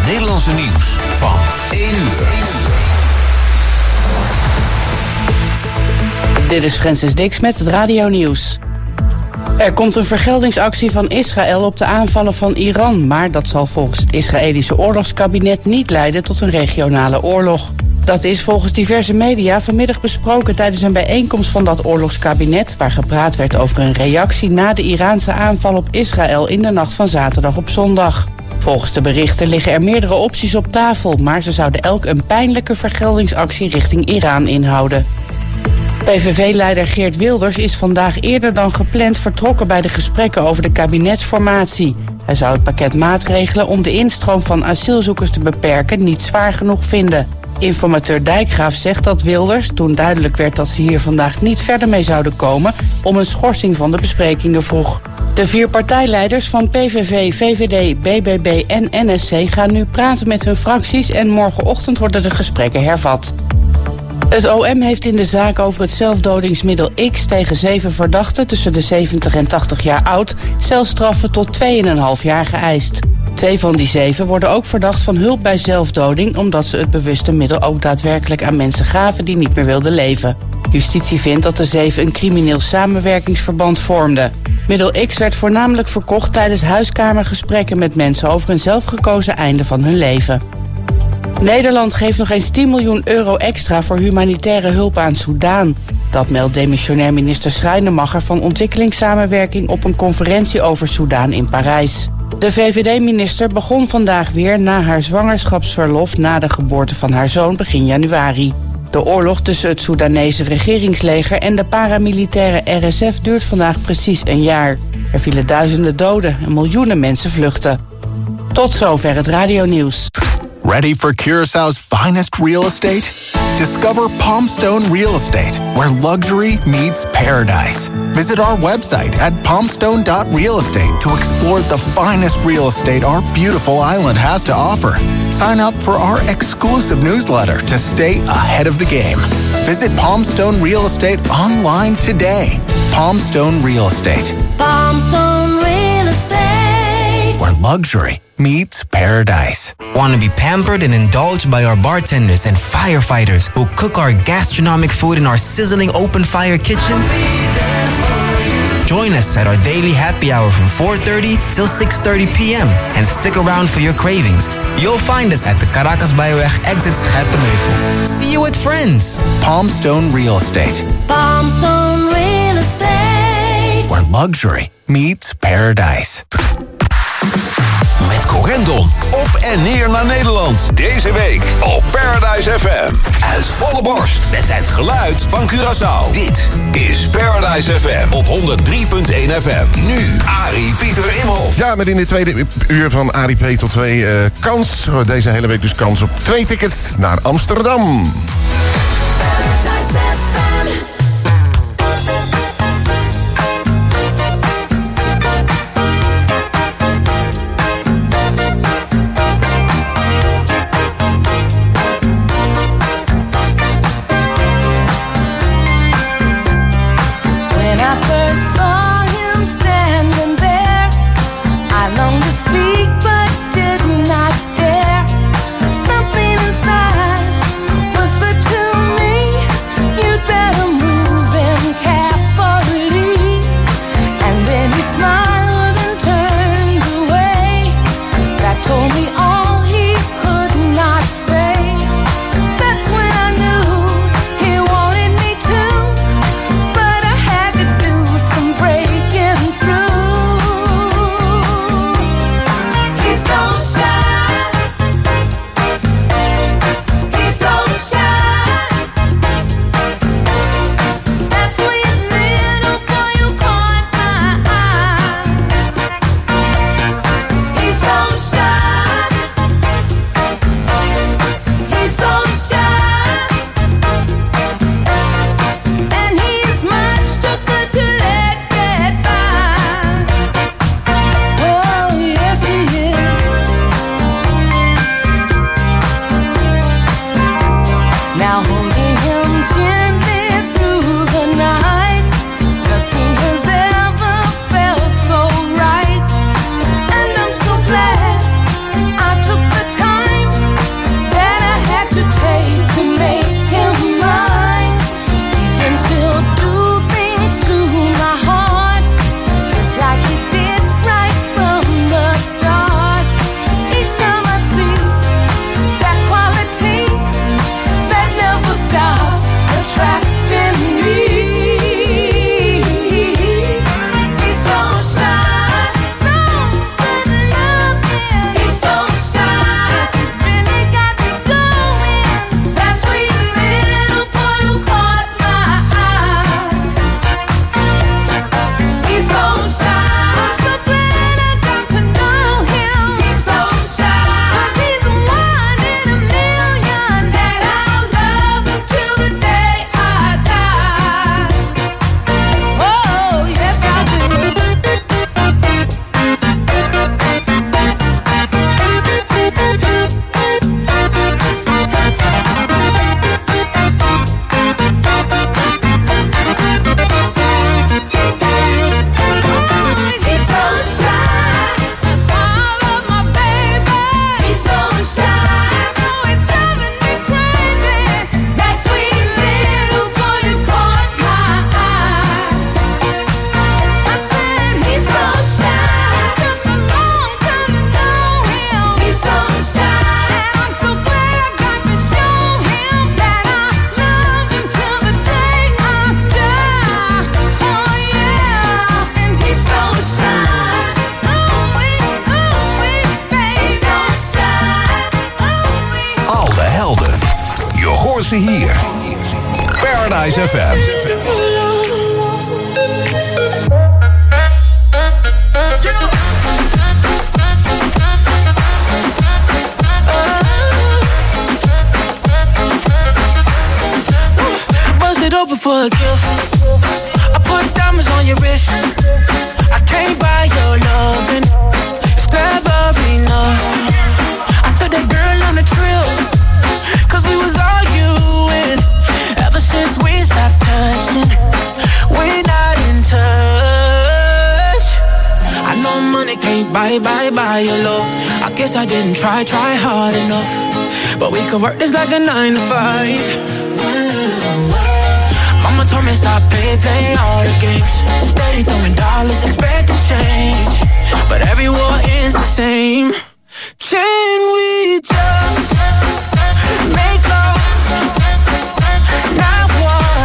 Nederlandse nieuws van 1 uur. Dit is Francis Dix met het radionieuws. Er komt een vergeldingsactie van Israël op de aanvallen van Iran, maar dat zal volgens het Israëlische oorlogskabinet niet leiden tot een regionale oorlog. Dat is volgens diverse media vanmiddag besproken tijdens een bijeenkomst van dat oorlogskabinet, waar gepraat werd over een reactie na de Iraanse aanval op Israël in de nacht van zaterdag op zondag. Volgens de berichten liggen er meerdere opties op tafel, maar ze zouden elk een pijnlijke vergeldingsactie richting Iran inhouden. PVV-leider Geert Wilders is vandaag eerder dan gepland vertrokken bij de gesprekken over de kabinetsformatie. Hij zou het pakket maatregelen om de instroom van asielzoekers te beperken niet zwaar genoeg vinden. Informateur Dijkgraaf zegt dat Wilders, toen duidelijk werd dat ze hier vandaag niet verder mee zouden komen, om een schorsing van de besprekingen vroeg. De 4 partijleiders van PVV, VVD, BBB en NSC gaan nu praten met hun fracties en morgenochtend worden de gesprekken hervat. Het OM heeft in de zaak over het zelfdodingsmiddel X tegen 7 verdachten tussen de 70 en 80 jaar oud celstraffen tot 2,5 jaar geëist. 2 van die 7 worden ook verdacht van hulp bij zelfdoding, omdat ze het bewuste middel ook daadwerkelijk aan mensen gaven die niet meer wilden leven. Justitie vindt dat de 7 een crimineel samenwerkingsverband vormden. Middel X werd voornamelijk verkocht tijdens huiskamergesprekken met mensen over een zelfgekozen einde van hun leven. Nederland geeft nog eens 10 miljoen euro extra voor humanitaire hulp aan Soedan. Dat meldt demissionair minister Schrijnemacher van Ontwikkelingssamenwerking op een conferentie over Soedan in Parijs. De VVD-minister begon vandaag weer na haar zwangerschapsverlof na de geboorte van haar zoon begin januari. De oorlog tussen het Soedanese regeringsleger en de paramilitaire RSF duurt vandaag precies een jaar. Er vielen duizenden doden en miljoenen mensen vluchten. Tot zover het radionieuws. Ready for Curaçao's finest real estate? Discover Palmstone Real Estate, where luxury meets paradise. Visit our website at palmstone.realestate to explore the finest real estate our beautiful island has to offer. Sign up for our exclusive newsletter to stay ahead of the game. Visit Palmstone Real Estate online today. Palmstone Real Estate. Palmstone Real Estate, where luxury meets paradise. Want to be pampered and indulged by our bartenders and firefighters who cook our gastronomic food in our sizzling open fire kitchen? Join us at our daily happy hour from 4:30 till 6:30 p.m. and stick around for your cravings. You'll find us at the Caracas Byweg exit Scherpenheuvel. See you with friends. Palmstone Real Estate. Palmstone Real Estate, where luxury meets paradise. Met Corendon op en neer naar Nederland. Deze week op Paradise FM. Uit volle borst met het geluid van Curaçao. Dit is Paradise FM op 103.1 FM. Nu Arie Pieter Imhoff. Ja, met in de tweede uur van Arie P tot 2 kans. Deze hele week dus kans op 2 tickets naar Amsterdam. Paradise FM. ze hier. Paradise FM. Open for a gift. I put diamonds on your wrist. I can't buy your loving. It's never enough. I took that girl on a trip, 'cause we was arguing. Ever since we stopped touching, we're not in touch. I know money can't buy your love. I guess I didn't try hard enough. But we could work this like a 9 to 5. Mama told me stop play all the games. Steady throwing dollars, expecting change. But every war ends the same. Can we just make love, not war?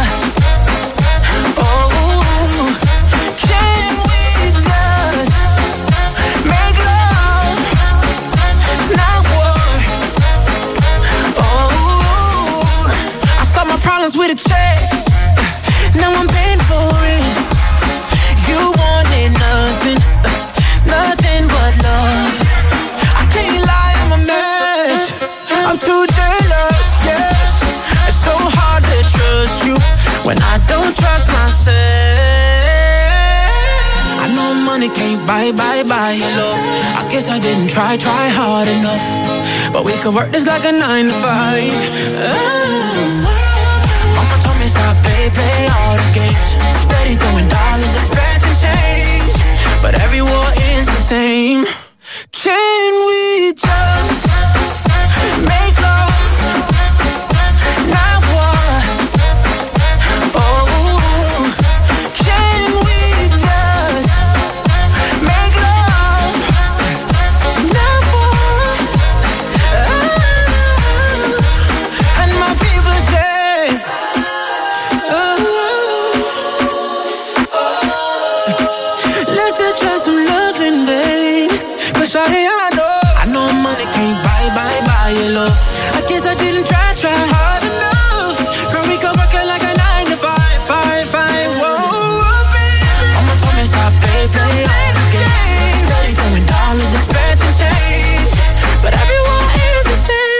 Oh, can we just make love, not war? Oh, I solve my problems with a check. Now I'm paying for it. You wanted nothing but love. I can't lie, I'm a mess. I'm too jealous, yes. It's so hard to trust you when I don't trust myself. I know money can't buy your love. I guess I didn't try hard enough. But we could work this like a 9 to 5. Mama told me stop play all the games. Steady throwing dollars, expecting change. But every war ends the same. Can we just make love, not war? Oh, can we just make love, not war? And my people say, let's just try some loving, babe. 'Cause shawty, I know money can't buy your love. I guess I didn't try hard enough. Girl, we could work it like a 9 to 5. Whoa, baby. Mama told me stop play all the games. Steady throwing dollars, expecting change. But everyone is the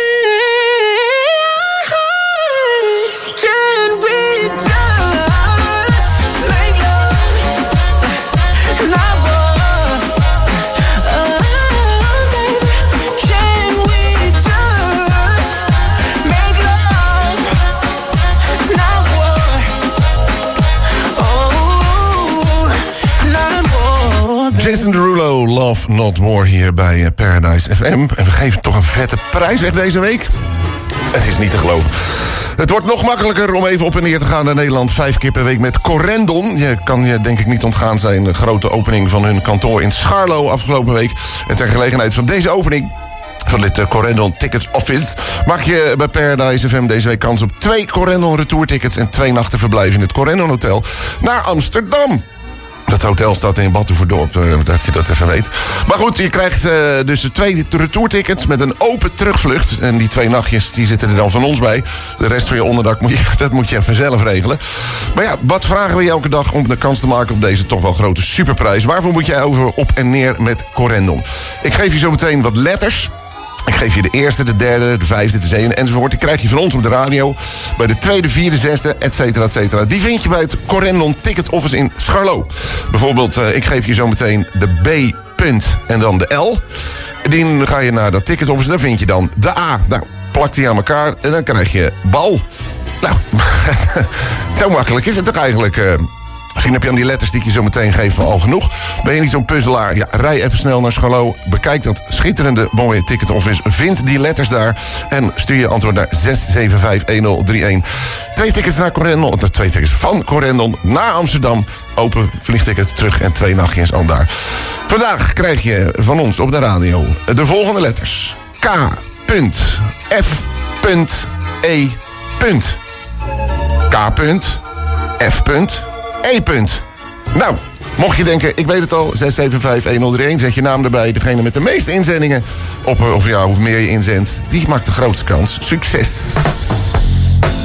same. Can we just make love, not war? Baby, can we just make love, not war? Oh, not war. Jason Derulo, Love Not More hier bij Paradise FM. En we geven toch een vette prijs weg deze week. Het is niet te geloven. Het wordt nog makkelijker om even op en neer te gaan naar Nederland. 5 keer per week met Corendon. Je kan je denk ik niet ontgaan zijn. De grote opening van hun kantoor in Scharlo afgelopen week. En ter gelegenheid van deze opening van dit Corendon Ticket Office maak je bij Paradise FM deze week kans op 2 Corendon retourtickets en 2 nachten verblijf in het Corendon Hotel naar Amsterdam. Dat hotel staat in Batuverdorp, dat je dat even weet. Maar goed, je krijgt dus 2 retourtickets met een open terugvlucht. En die 2 nachtjes die zitten er dan van ons bij. De rest van je onderdak moet je even zelf regelen. Maar ja, wat vragen we je elke dag om de kans te maken op deze toch wel grote superprijs? Waarvoor moet jij over op en neer met Corendon? Ik geef je zo meteen wat letters. Ik geef je de eerste, de derde, de vijfde, de zevende enzovoort. Die krijg je van ons op de radio. Bij de tweede, vierde, zesde, et cetera, et cetera. Die vind je bij het Corendon Ticket Office in Scharlo. Bijvoorbeeld, ik geef je zo meteen de B. en dan de L. Dan ga je naar dat Ticket Office. Daar vind je dan de A. Nou, plak die aan elkaar en dan krijg je bal. Nou, zo makkelijk is het toch eigenlijk. Misschien heb je aan die letters die ik je zo meteen geef al genoeg. Ben je niet zo'n puzzelaar? Ja, rij even snel naar Scharlo. Bekijk dat schitterende mooie Ticket Office. Vind die letters daar. En stuur je antwoord naar 6751031. 2 tickets naar Corendon. 2 tickets van Corendon naar Amsterdam. Open vliegticket terug en 2 nachtjes al daar. Vandaag krijg je van ons op de radio de volgende letters. K. F. E. K. F. E. Nou, mocht je denken, ik weet het al, 6751031, zet je naam erbij. Degene met de meeste inzendingen, hoe meer je inzendt, die maakt de grootste kans. Succes!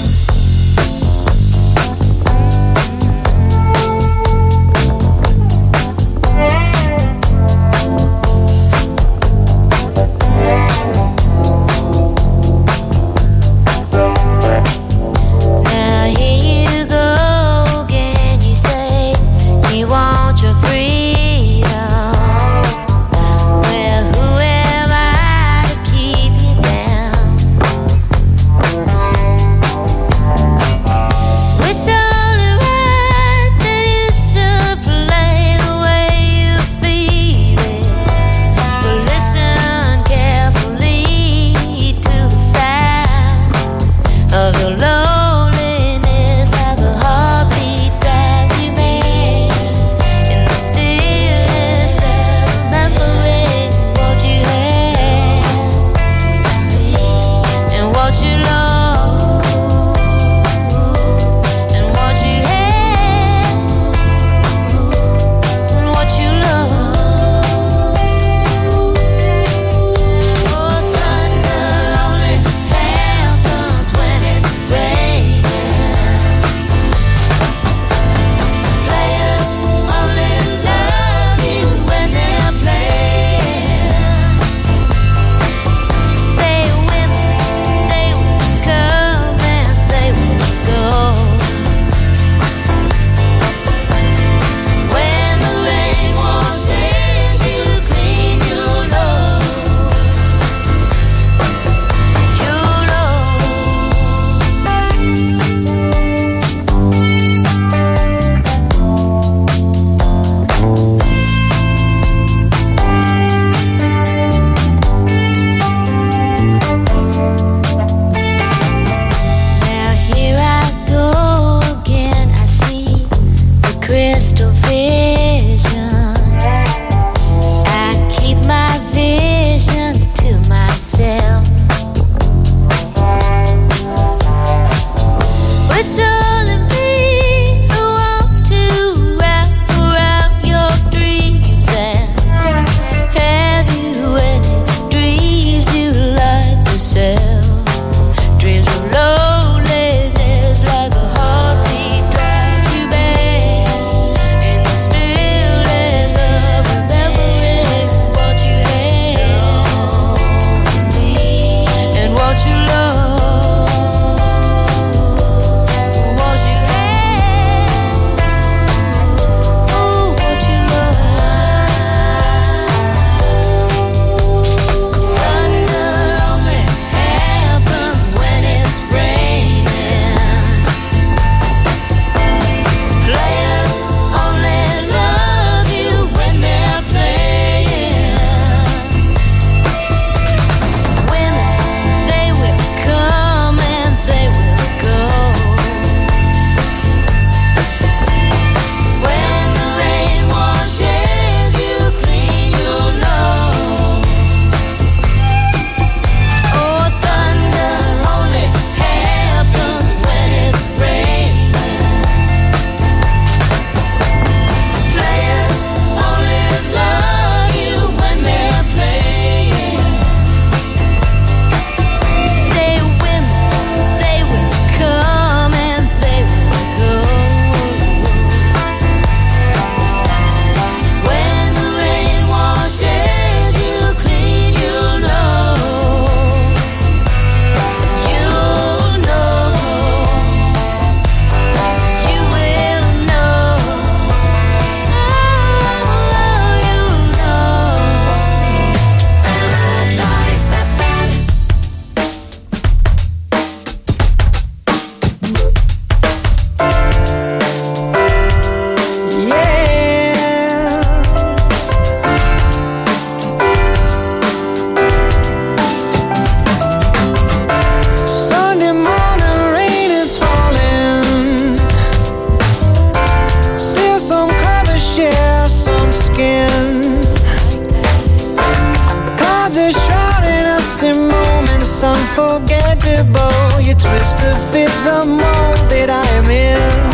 unforgettable. You twist to fit the mold that I am in.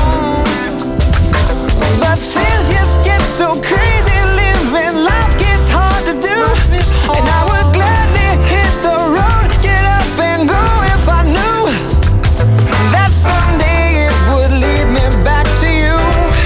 But things just get so crazy. Living life gets hard to do. And I would gladly hit the road, get up and go if I knew that someday it would lead me back to you.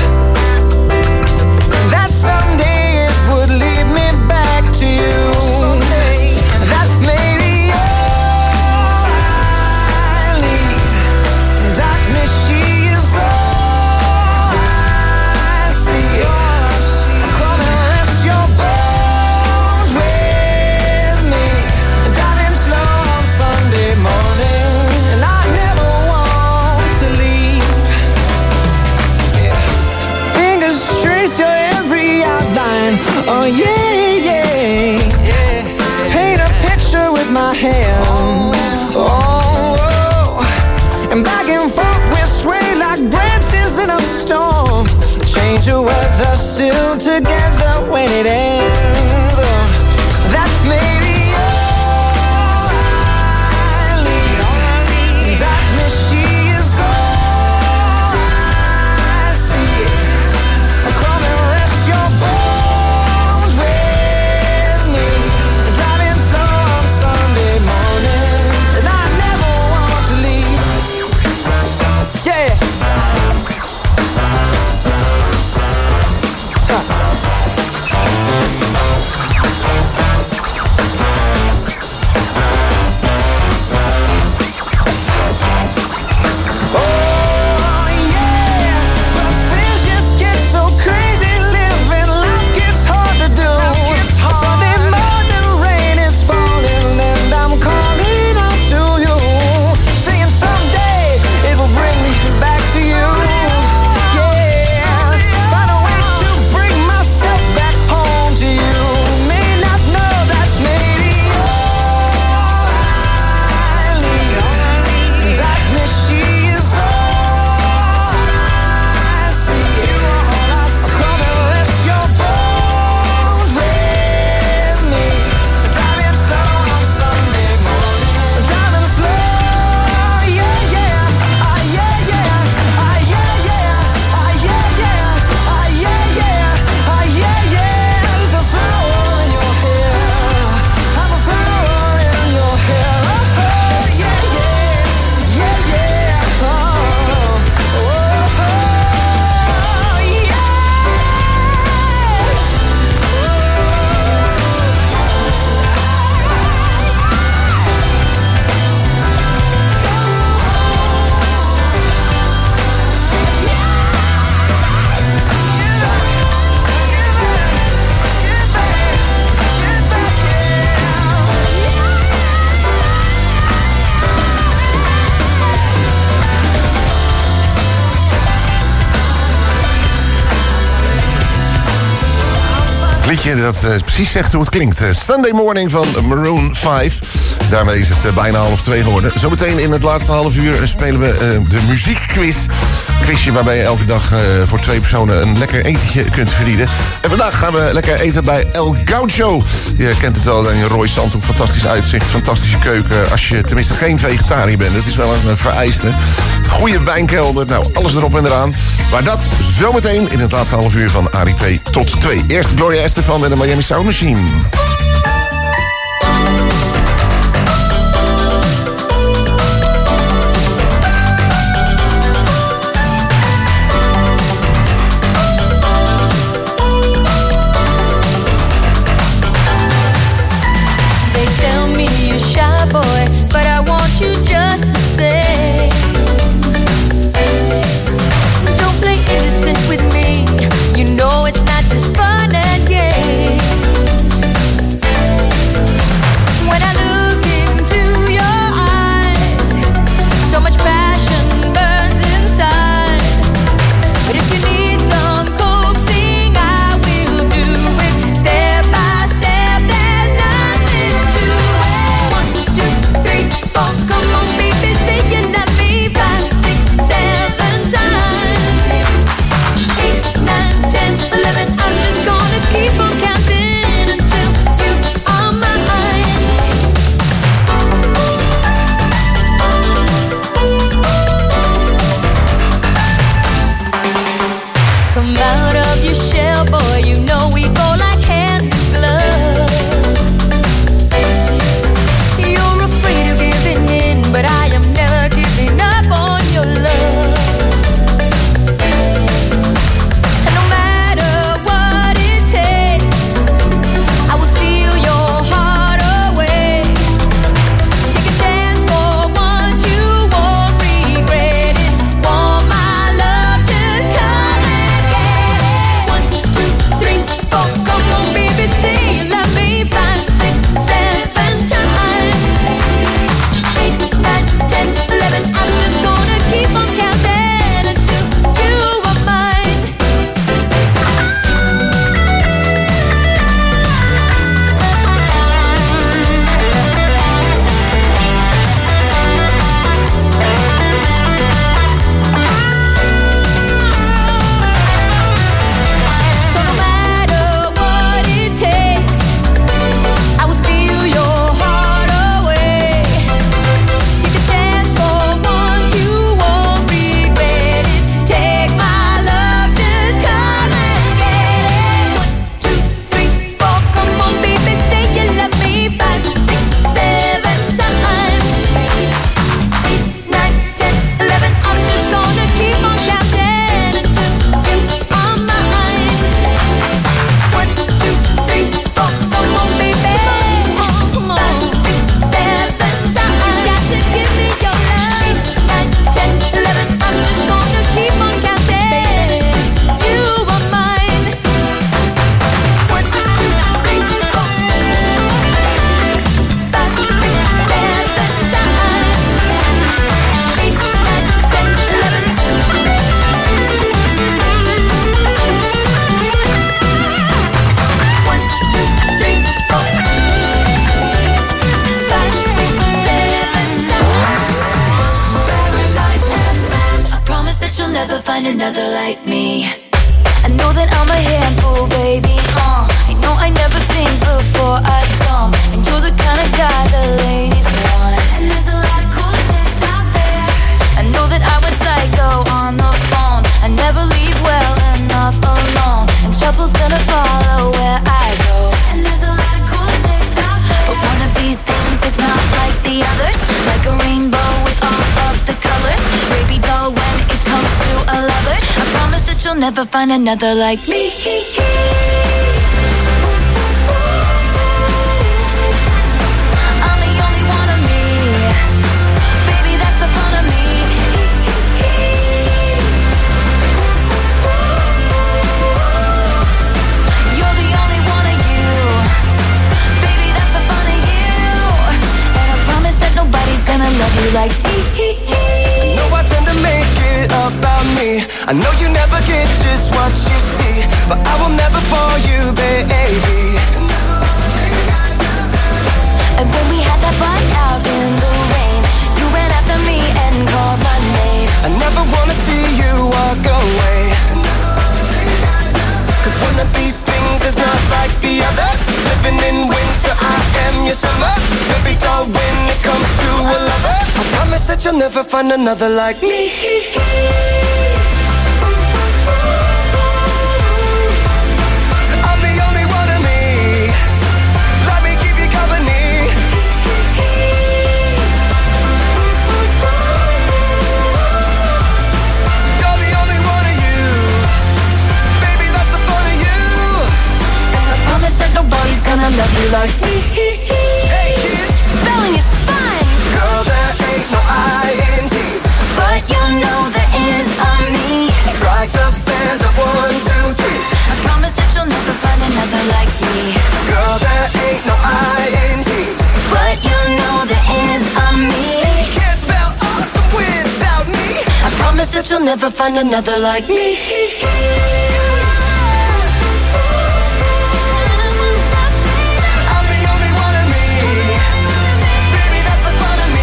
That someday it would lead me back to you. That maybe all I need. Darkness, she is all I see. Come and rest your bones with me. Driving slow on Sunday morning, and I never want to leave. Fingers trace your every outline. Oh yeah, yeah. Paint a picture with my hands. Oh, and back and forth we sway like branches in a storm. Change the weather, still together when it ends. That may be all I need. Darkness, she is all I see. Come and rest your bones with me. Driving slow on Sunday morning, and I never want to leave. Yeah. Liedje dat precies zegt hoe het klinkt. Sunday Morning van Maroon 5. Daarmee is het bijna 1:30 geworden. Zometeen in het laatste half uur spelen we de muziekquiz. Een quizje waarbij je elke dag voor 2 personen een lekker etentje kunt verdienen. En vandaag gaan we lekker eten bij El Gaucho. Je kent het wel, in Roy Zandhoek. Fantastisch uitzicht, fantastische keuken. Als je tenminste geen vegetariër bent. Dat is wel een vereiste. Goede wijnkelder, nou alles erop en eraan. Maar dat zometeen in het laatste half uur van Ari P. tot 2. Eerst Gloria Estefan en de Miami Sound Machine. another like me. I know that I'm a handful, baby. I know I never think before I jump, and you're the kind of guy the ladies want. And there's a lot of cool chicks out there. I know that I went psycho on the phone. I never leave well enough alone, and trouble's gonna follow where I go. And there's a lot of cool chicks out there, but one of these things is not like the others. Like a rainbow with all of the colors. Baby doll, when it comes to a lover, I promise that you'll never find another like me. I'm the only one of me. Baby, that's the fun of me. You're the only one of you. Baby, that's the fun of you. And I promise that nobody's gonna love you like me. I know I tend to make it about me. I know you never get just what you see, but I will never bore you, baby. And when we had that fight out in the rain, you ran after me and called my name. I never wanna see you walk away, 'cause one of these things is not like the others. Living in winter, I am your summer. Baby doll, when it comes to a lover, I promise that you'll never find another like me. I'm the only one of me. Let me give you company. You're the only one of you. Baby, that's the fun of you. And I promise that nobody's gonna love you like me. Hey kids, Spelling is fun, girl, there ain't no I-N-T. but you know there is on me. Strike the band of 1, 2, 3. I promise that you'll never find another like me. Girl, there ain't no I-N-T. But you know there is on me. Can't spell awesome without me. I promise that you'll never find another like me. I'm the only one of me. Baby, that's the fun of me.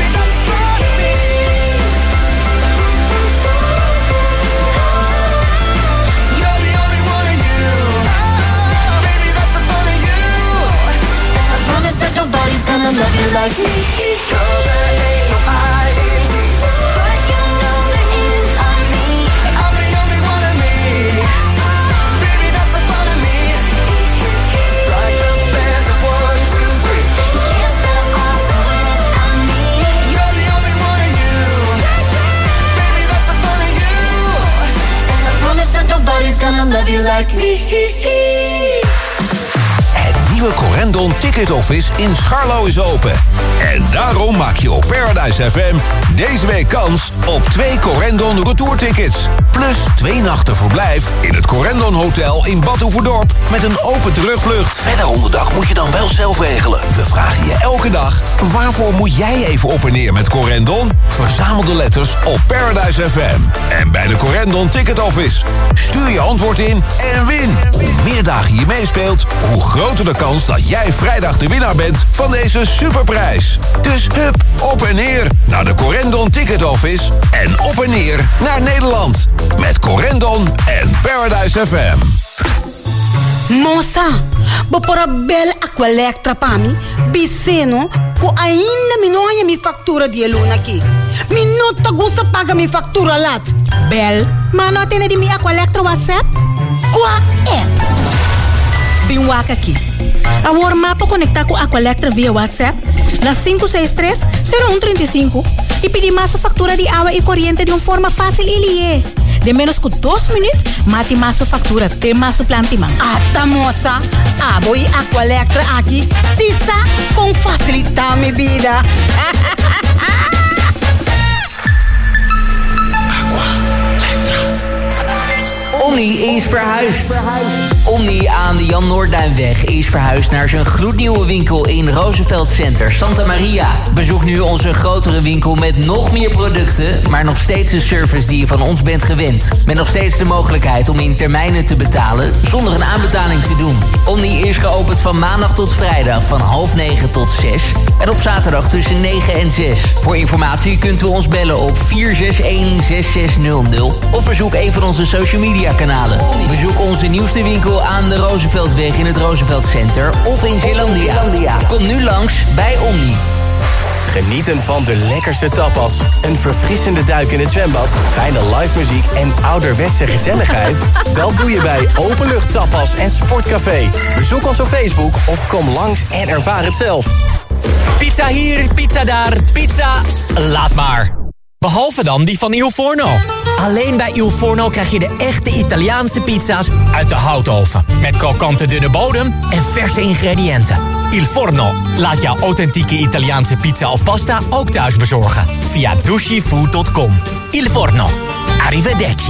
You're the only one of you. Baby, that's the fun of you. And I promise that nobody's gonna love you like me. Girl, there ain't no I-N-T. But you know there is on me. I'm the only one of me. Baby, that's the fun of me. Strike the band of 1, 2, 3. You can't spell awesome without me. You're the only one of you. Baby, that's the fun of you. And I promise that nobody's gonna love you like me. Het nieuwe Corendon Ticket Office in Scharlo is open. En daarom maak je op Paradise FM deze week kans op 2 Corendon retourtickets. Plus 2 nachten verblijf in het Corendon Hotel in Bad Oeverdorp met een open terugvlucht. Verder onderdak moet je dan wel zelf regelen. We vragen je elke dag, waarvoor moet jij even op en neer met Corendon? Verzamel de letters op Paradise FM. En bij de Corendon Ticket Office. Stuur je antwoord in en win. Hoe meer dagen je meespeelt, hoe groter de kans dat jij vrijdag de winnaar bent van deze superprijs. Dus hup, op en neer naar de Corendon Ticket Office en op en neer naar Nederland. Met Corendon en Paradise FM. Moça, bopora bel Aqualectra pa mi, Biceno, ko ainda mi non mi factura di luna aqui. Mi non ta gusta paga mi factura lat. Bel, ma não atende di mi Aqualectra WhatsApp? Qua app. Bin waka aqui. A mapa conectar com Aqualectra via WhatsApp na 563-0135 e pedir massa factura de água e corrente de uma forma fácil e lié. De menos que 2 minutos, mate massa factura, tem massa plantima. Ata moça, boi Aqualectra aqui, sisa com facilitar minha vida. Omni is verhuisd. Omni aan de Jan Noordduinweg is verhuisd naar zijn gloednieuwe winkel in Roosevelt Center, Santa Maria. Bezoek nu onze grotere winkel met nog meer producten, maar nog steeds de service die je van ons bent gewend. Met nog steeds de mogelijkheid om in termijnen te betalen zonder een aanbetaling te doen. Omni is geopend van maandag tot vrijdag van 8:30 tot 6 en op zaterdag tussen 9 en 6. Voor informatie kunt u ons bellen op 461-6600 of bezoek een van onze social media kanalen. Bezoek onze nieuwste winkel aan de Rooseveltweg in het Roosevelt Center of in Zeelandia. Kom nu langs bij Omni. Genieten van de lekkerste tapas, een verfrissende duik in het zwembad, fijne live muziek en ouderwetse gezelligheid? Dat doe je bij Openlucht Tapas en Sportcafé. Bezoek ons op Facebook of kom langs en ervaar het zelf. Pizza hier, pizza daar, pizza... laat maar. Behalve dan die van Il Forno. Alleen bij Il Forno krijg je de echte Italiaanse pizza's uit de houtoven. Met krokante dunne bodem en verse ingrediënten. Il Forno laat jouw authentieke Italiaanse pizza of pasta ook thuis bezorgen. Via dushifood.com. Il Forno. Arrivederci.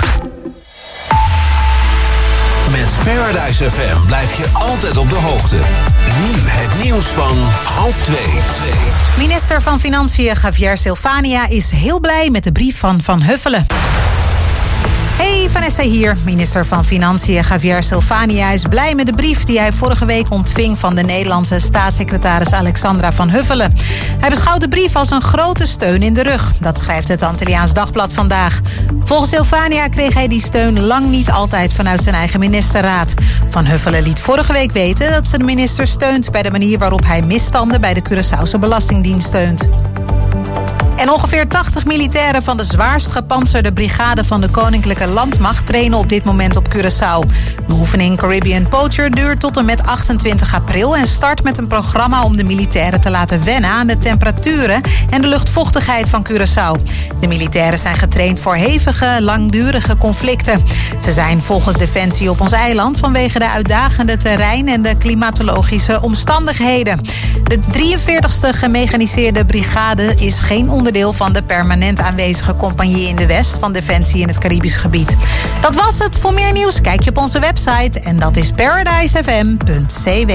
Met Paradise FM blijf je altijd op de hoogte. Nu het nieuws van 1:30. Minister van Financiën Javier Silvania is heel blij met de brief van Van Huffelen. Hey, Vanessa hier. Minister van Financiën Javier Silvania is blij met de brief die hij vorige week ontving van de Nederlandse staatssecretaris Alexandra Van Huffelen. Hij beschouwt de brief als een grote steun in de rug. Dat schrijft het Antilliaans Dagblad vandaag. Volgens Silvania kreeg hij die steun lang niet altijd vanuit zijn eigen ministerraad. Van Huffelen liet vorige week weten dat ze de minister steunt bij de manier waarop hij misstanden bij de Curaçaose Belastingdienst steunt. En ongeveer 80 militairen van de zwaarst gepantserde brigade van de Koninklijke Landmacht trainen op dit moment op Curaçao. De oefening Caribbean Poacher duurt tot en met 28 april en start met een programma om de militairen te laten wennen aan de temperaturen en de luchtvochtigheid van Curaçao. De militairen zijn getraind voor hevige, langdurige conflicten. Ze zijn volgens Defensie op ons eiland vanwege de uitdagende terrein en de klimatologische omstandigheden. De 43ste gemechaniseerde brigade is geen onderdeel van de permanent aanwezige compagnie in de West van Defensie in het Caribisch gebied. Dat was het. Voor meer nieuws kijk je op onze website en dat is paradisefm.cw.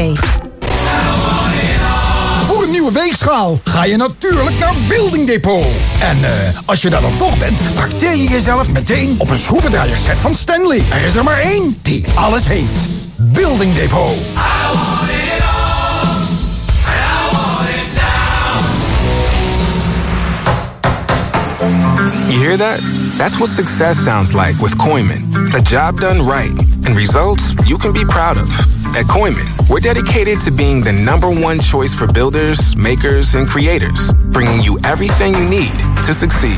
Voor een nieuwe weegschaal ga je natuurlijk naar Building Depot. En als je daar dan toch bent, trakteer je jezelf meteen op een schroevendraaierset van Stanley. Er is er maar één die alles heeft. Building Depot. You hear that? That's what success sounds like with Koiman. A job done right and results you can be proud of. At Koiman, we're dedicated to being the #1 choice for builders, makers, and creators, bringing you everything you need to succeed.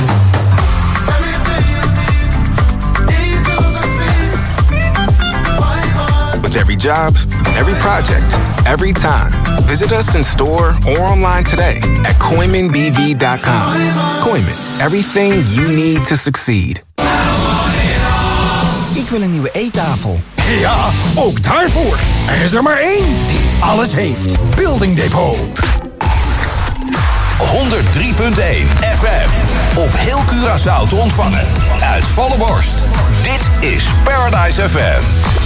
With every job, every project, every time. Visit us in store or online today at KoimanBV.com. Koiman, everything you need to succeed. Ik wil een nieuwe eettafel. Ja, ook daarvoor. Er is er maar één die alles heeft. Building Depot. 103.1 FM. Op heel Curaçao te ontvangen. Uit volle borst. Dit is Paradise FM.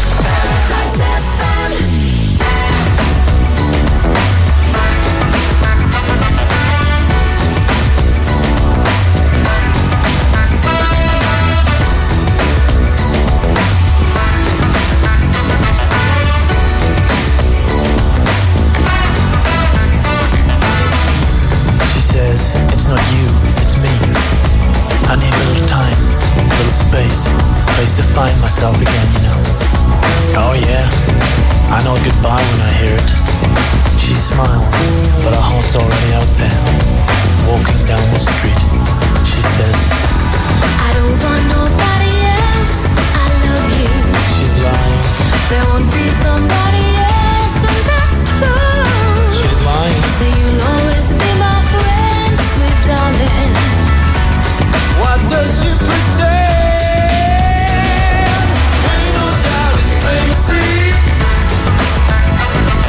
It's not you, it's me. I need a little time, a little space, place to find myself again, you know. Oh yeah, I know goodbye when I hear it. She smiles, but her heart's already out there. Walking down the street, she says, I don't want nobody else, I love you. She's lying. There won't be somebody else, and that's true. She's lying. So you'll always be my friend, sweet darling. What does she pretend? Ain't no doubt it's plain to see.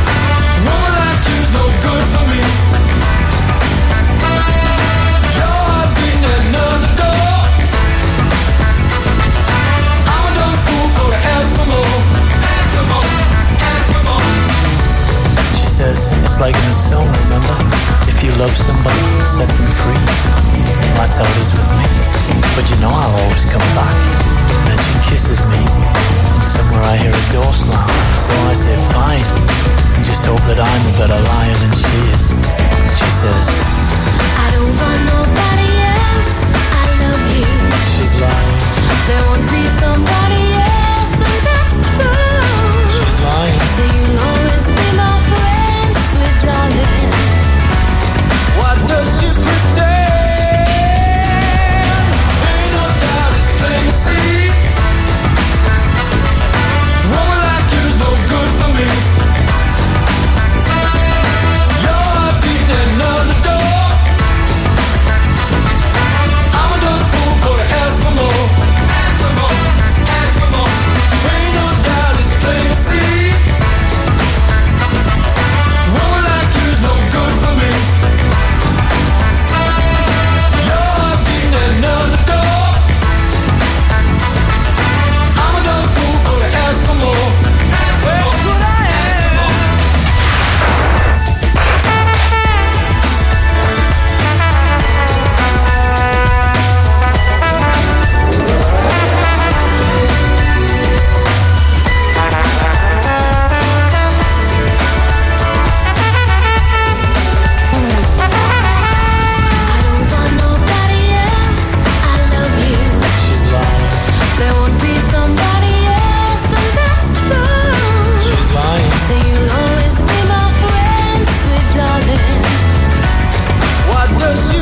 Woman like you's no good for me. You're love somebody, set them free. That's how it is with me. But you know I'll always come back. And then she kisses me, and somewhere I hear a door slam. So I say fine, and just hope that I'm a better liar than she is. She says, I don't want nobody else, I love you. She's lying. There won't be somebody else, and that's true. She's lying. So you'll always be my friend, sweet darling. What does she pretend? Ain't no doubt it's plain to see. Woman like you's no good for me. Your heart beating another door. I'm a dumb fool for to ask for more. Ask for more, ask for more. Ain't no doubt it's plain to see. Woman like you's no good for me. Your heart beating another door. I'm a dumb fool for to ask for more. Ask for more, what I am. Nobody else, I love you. She's lying. There won't be somebody else, and that's true. She's lying. So you'll always be my friend, sweet darling. What does she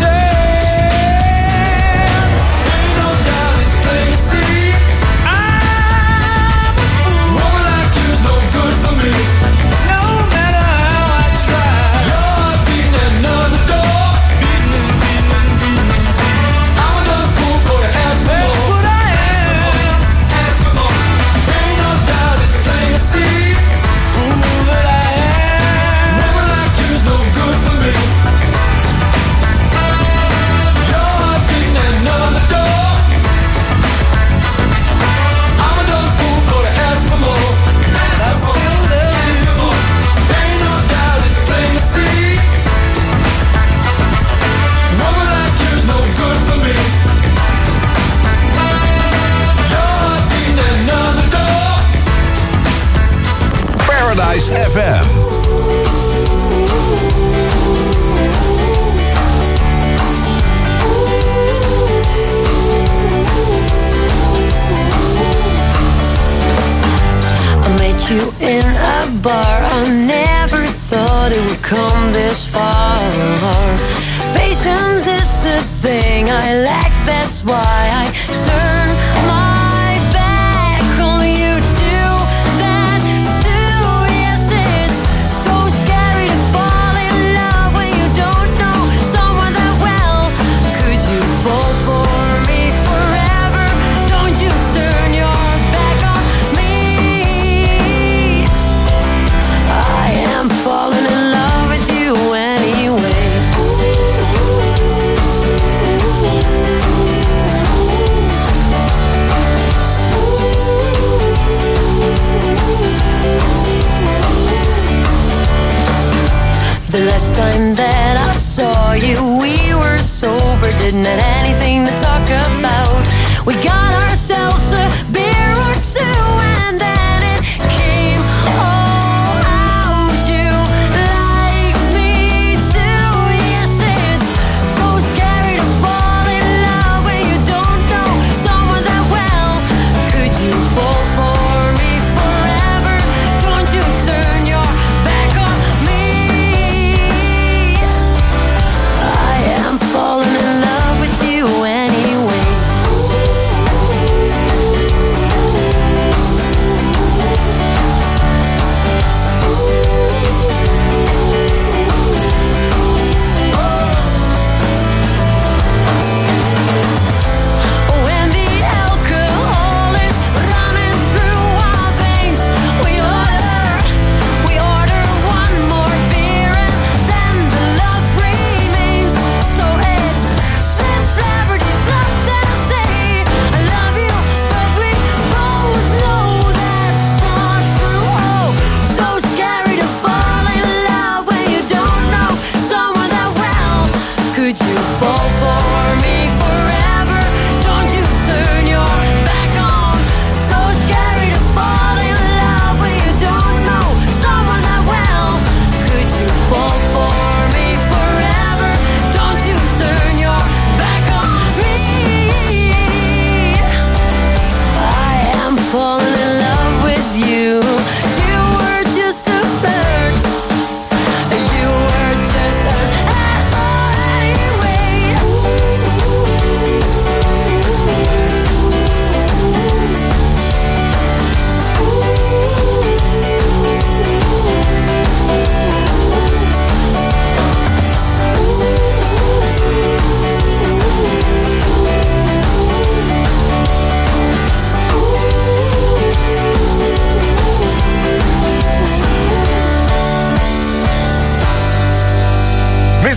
pretend? Ain't no doubt it's plain to see. I'm a fool. Woman like you's no good for me. No matter how I try. Your heart beating another door. Beating, beating, beating. I'm a dumb fool for to ask for more. What I am. Ask for more. Ain't no doubt it's plain to see. Fool that I am. Woman like you's no good for me. Your heart beating another door. I'm a dumb fool for to ask for more. I still love you. Ain't no doubt it's plain to see. Woman like you's no good for me. Your heart beating another door. Paradise FM. I met you in a bar. I never thought it would come this far. Patience is a thing I lack. That's why I turn my back on you. Do that too. Yes, it's so scary to fall in love when you don't know someone that well. Could you fall for me forever? Don't you turn your back on me. I am falling in love with you anyway. The last time that I saw you, we were sober, didn't have anything to talk about. We got ourselves a beer or two, and then it came all out. You liked me too. Yes, it's so scary to fall in love when you don't know someone that well. Could you fall for me forever? Don't you turn your back on me. I am falling in love with you anyway.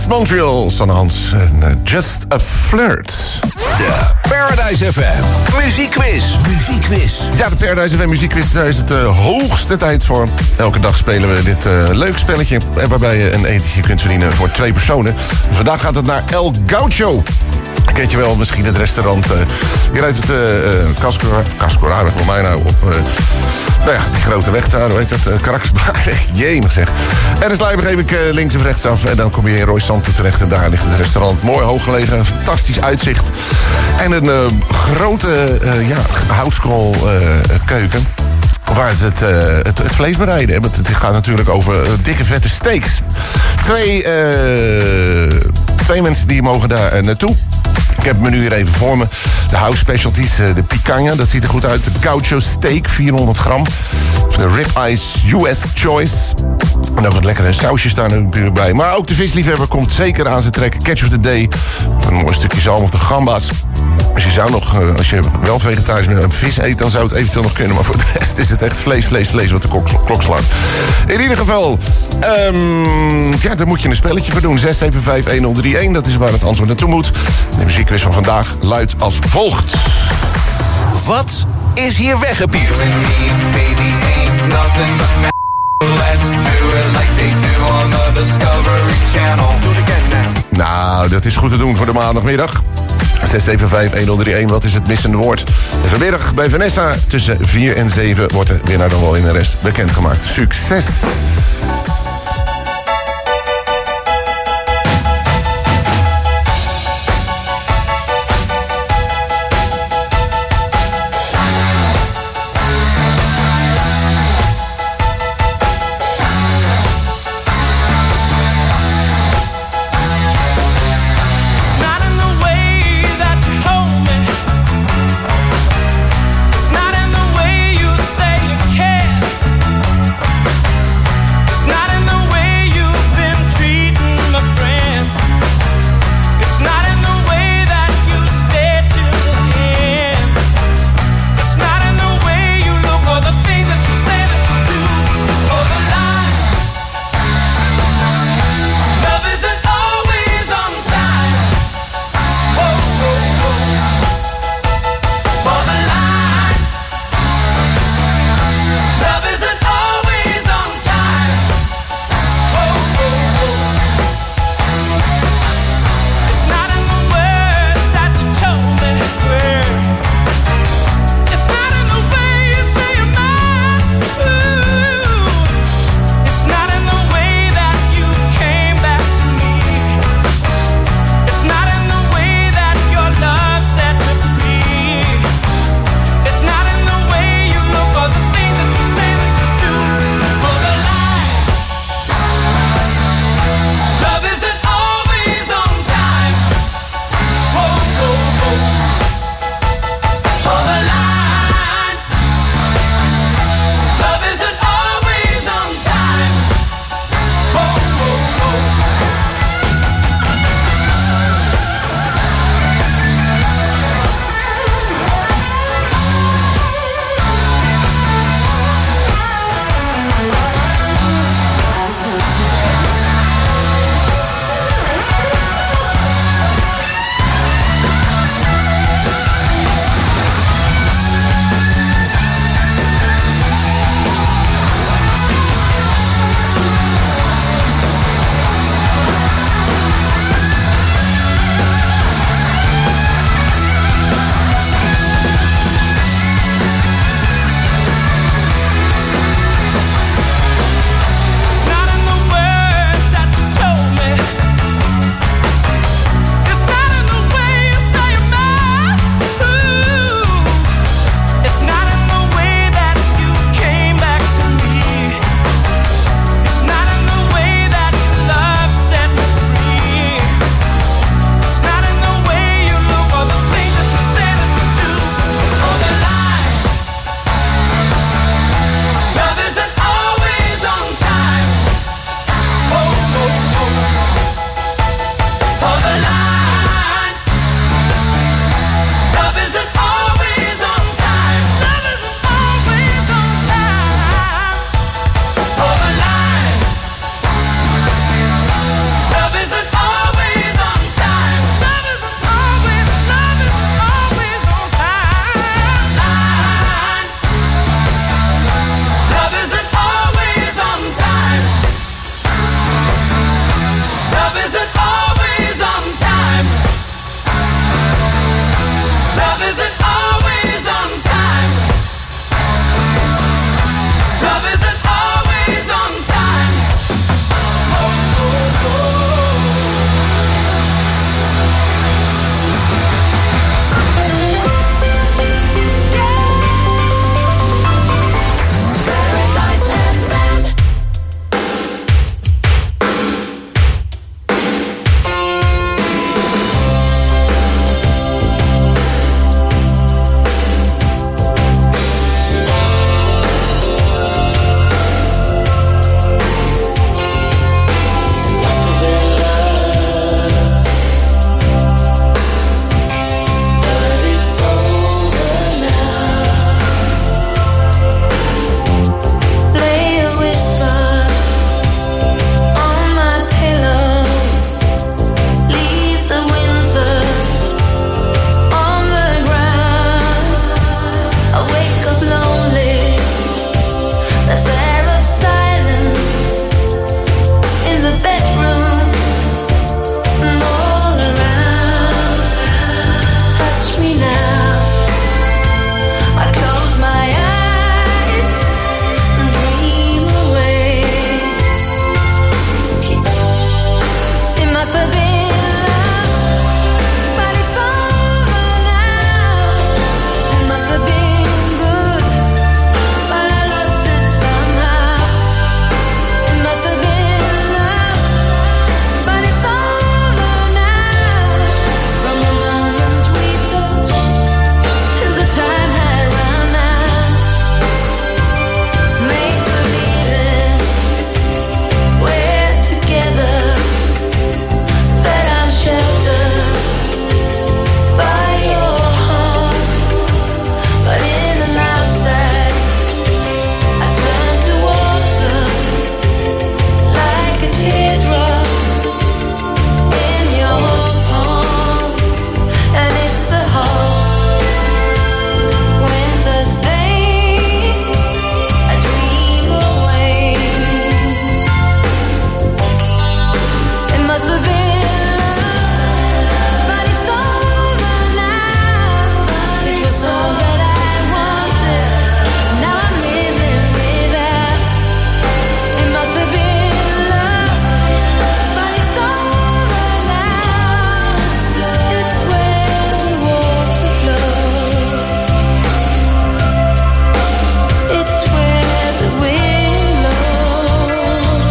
West Montreal, Sanne Hans en Just a Flirt. De Paradise FM Muziekquiz. Ja, de Paradise FM Muziekquiz, daar is het hoogste tijd voor. Elke dag spelen we dit leuk spelletje, waarbij je een etentje kunt verdienen voor 2 personen. Vandaag gaat het naar El Gaucho. Kent je wel misschien het restaurant. Je rijdt het Cascorada voor mij nou op. Nou ja, die grote weg daar, hoe heet dat? Caracasbaanweg. Jemig zeg. En dan sla je begreep ik links of rechts af. En dan kom je in Roy Santo terecht. En daar ligt het restaurant. Mooi hoog gelegen, fantastisch uitzicht. En een grote houtskool keuken. Waar het vlees bereiden. Want het gaat natuurlijk over dikke vette steaks. Twee mensen die mogen daar naartoe. Ik heb het menu hier even voor me. De house specialties, de picanha, dat ziet er goed uit. De gaucho steak, 400 gram. De ribeyes US Choice. En ook wat lekkere sausjes daar natuurlijk bij. Maar ook de visliefhebber komt zeker aan zijn trek. Catch of the day. Of een mooi stukje zalm of de gamba's. Als je zou nog, als je wel vegetarisch bent en vis eet, dan zou het eventueel nog kunnen. Maar voor de rest is het echt vlees wat de klok slaat. In ieder geval, daar moet je een spelletje voor doen. 675-1031, dat is waar het antwoord naartoe moet. De muziekquiz van vandaag luidt als volgt. Wat is hier weggepiept? Nou, dat is goed te doen voor de maandagmiddag. 675-1031, wat is het missende woord? En vanmiddag bij Vanessa tussen 4 en 7 wordt de winnaar dan wel in de rest bekendgemaakt. Succes! must have been love, but it's over now. It was all that I wanted, now I'm living without. It must have been love, but it's over now. It's where the water flows. It's where the wind blows.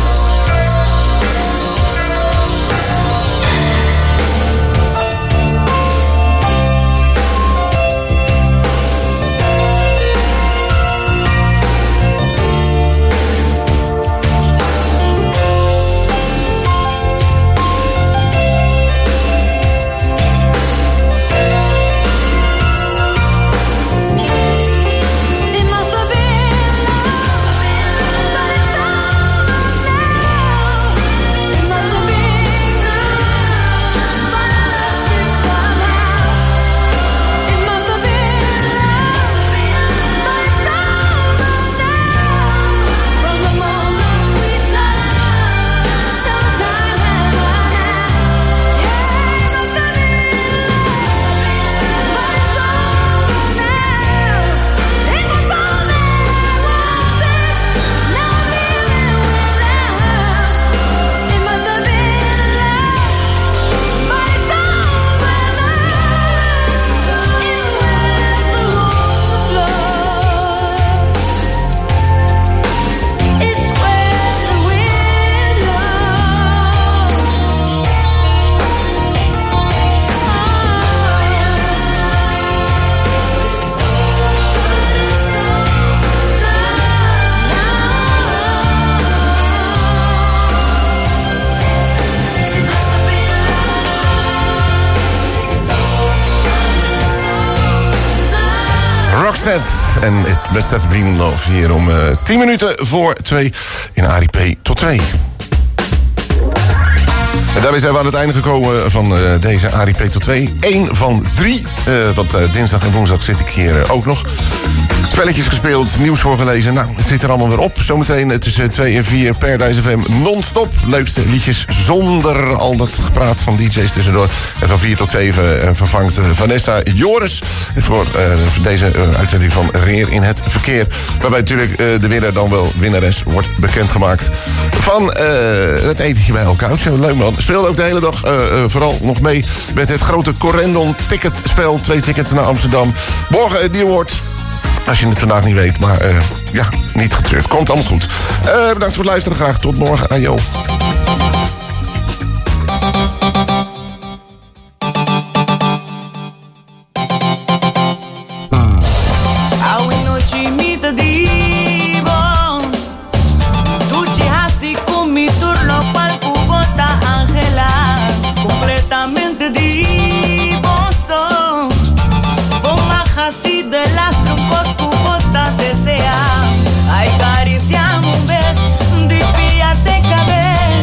It must have been love, but it's over now. It must have been good, but I lost it somehow. It must have been love, but it's over now. From the moment we touched till the time had run out. Yeah, it must have been love, but it's over now. It was all that I wanted, now I'm living without. It must have been love, but it's over now. It's where the water flows. It's where the wind Roxette en It Must Have Been Love. Hier om 10 minuten voor 2 in ARIP tot 2. En daarmee zijn we aan het einde gekomen van deze ARIP tot 2. 1 van 3, want dinsdag en woensdag zit ik hier ook nog. Spelletjes gespeeld, nieuws voorgelezen. Nou, het zit er allemaal weer op. Zometeen tussen 2 en 4 Paradise FM non-stop. Leukste liedjes zonder al dat gepraat van DJ's tussendoor. En van 4 tot 7 vervangt Vanessa Joris voor deze uitzending van Reer in het Verkeer. Waarbij natuurlijk de winnaar dan wel winnares wordt bekendgemaakt van het etentje bij El Couch. Leuk man. Speelde ook de hele dag vooral nog mee met het grote Corendon ticketspel. 2 tickets naar Amsterdam. Morgen die award. Als je het vandaag niet weet, maar ja, niet getreurd. Komt allemaal goed. Bedankt voor het luisteren. Graag tot morgen. Ajo. Ay, caricia, un beso, di fíjate que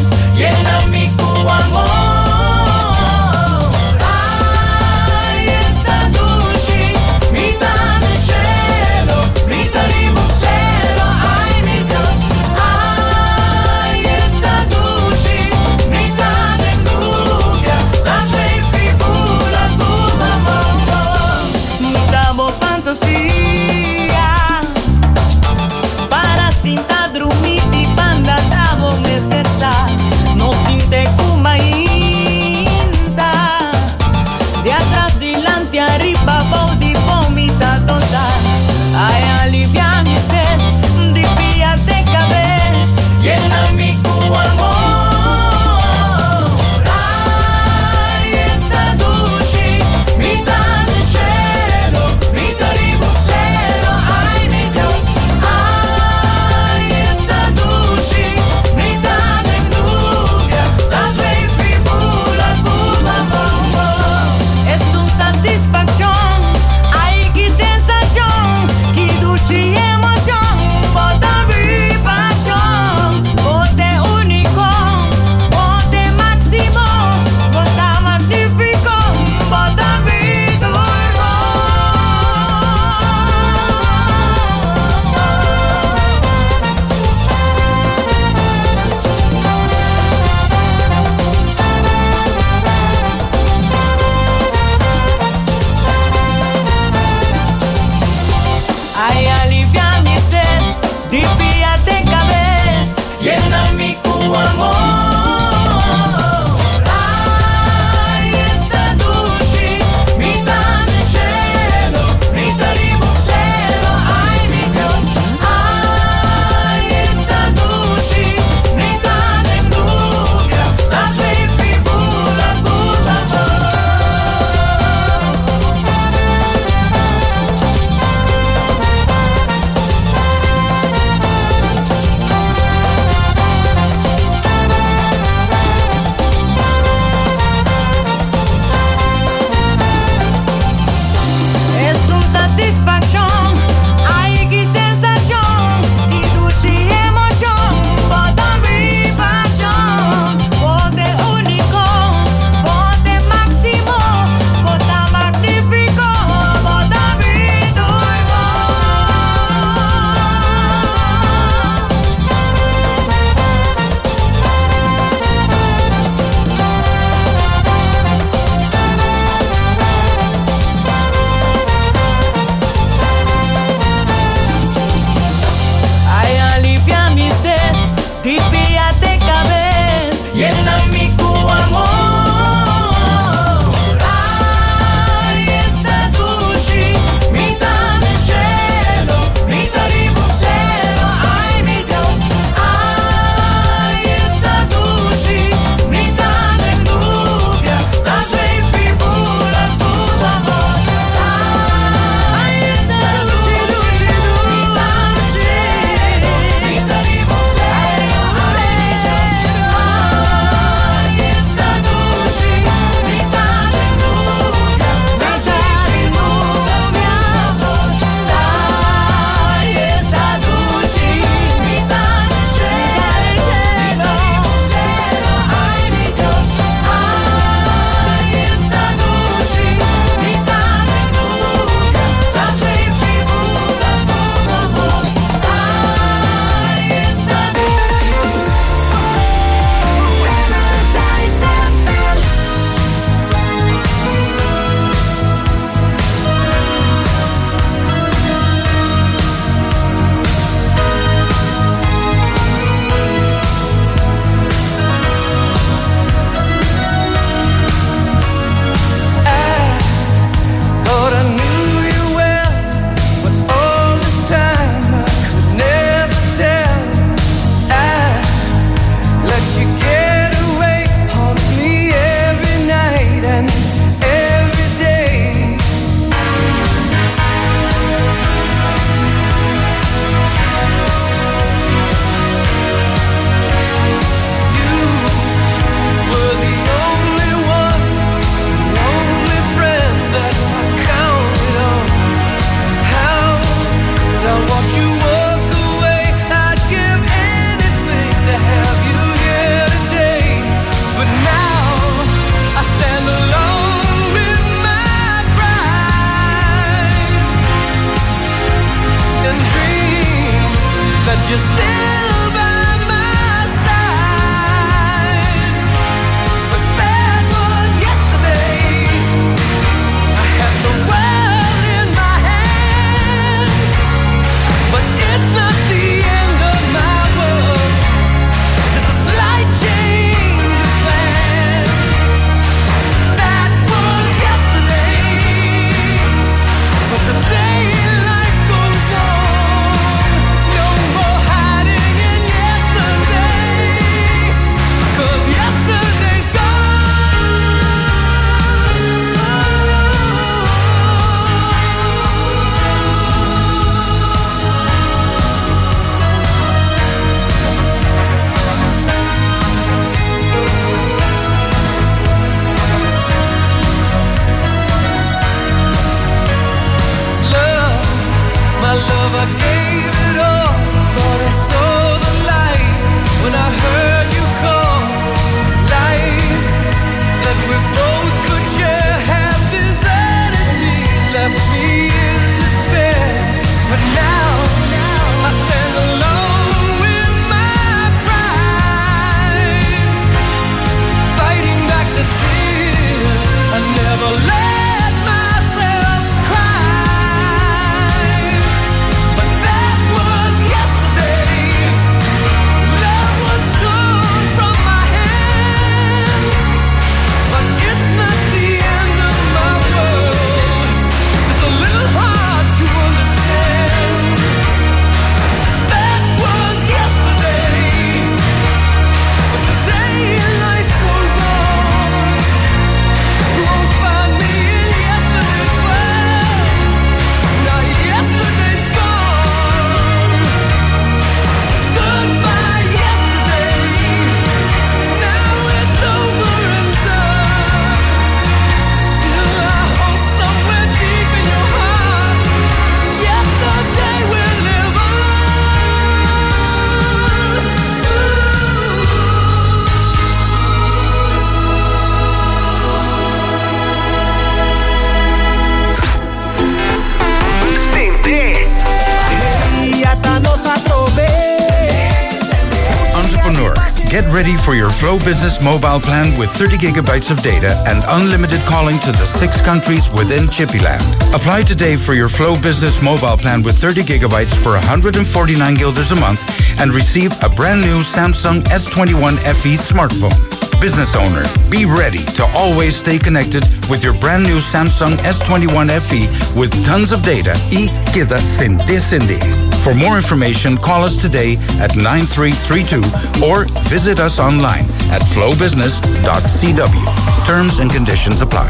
Get ready for your Flow Business mobile plan with 30 gigabytes of data and unlimited calling to the 6 countries within Chippyland. Apply today for your Flow Business mobile plan with 30 gigabytes for 149 guilders a month and receive a brand new Samsung S21 FE smartphone. Business owner, be ready to always stay connected with your brand new Samsung S21 FE with tons of data y queda Cindy. For more information, call us today at 9332 or visit us online at flowbusiness.cw. Terms and conditions apply.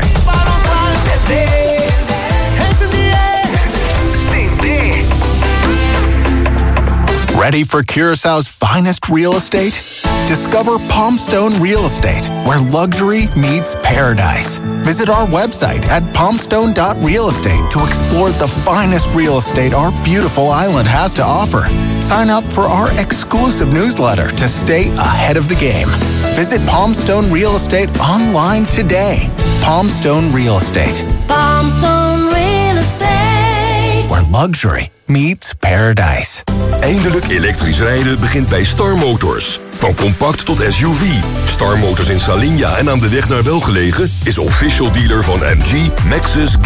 Ready for Curaçao's finest real estate? Discover Palmstone Real Estate, where luxury meets paradise. Visit our website at palmstone.realestate to explore the finest real estate our beautiful island has to offer. Sign up for our exclusive newsletter to stay ahead of the game. Visit Palmstone Real Estate online today. Palmstone Real Estate. Palmstone Real Estate. Where luxury meets paradise. Eindelijk elektrisch rijden begint bij Star Motors. Van compact tot SUV. Star Motors in Salinja en aan de weg naar Welgelegen is official dealer van MG, Maxus,